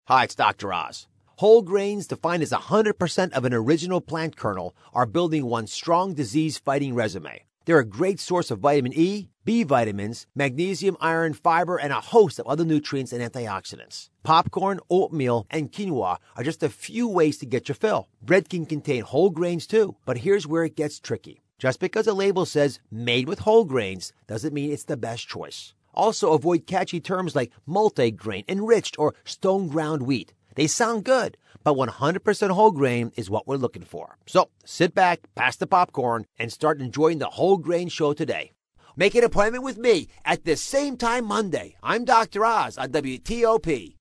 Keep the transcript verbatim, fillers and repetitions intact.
Hi, it's Doctor Oz. Whole grains, defined as one hundred percent of an original plant kernel, are building one strong disease-fighting resume. They're a great source of vitamin E, B vitamins, magnesium, iron, fiber, and a host of other nutrients and antioxidants. Popcorn, oatmeal, and quinoa are just a few ways to get your fill. Bread can contain whole grains too, but here's where it gets tricky. Just because a label says made with whole grains doesn't mean it's the best choice. Also, avoid catchy terms like multigrain, enriched, or stone ground wheat. They sound good, but one hundred percent whole grain is what we're looking for. So sit back, pass the popcorn, and start enjoying the Whole Grain Show today. Make an appointment with me at the same time Monday. I'm Doctor Oz on W T O P.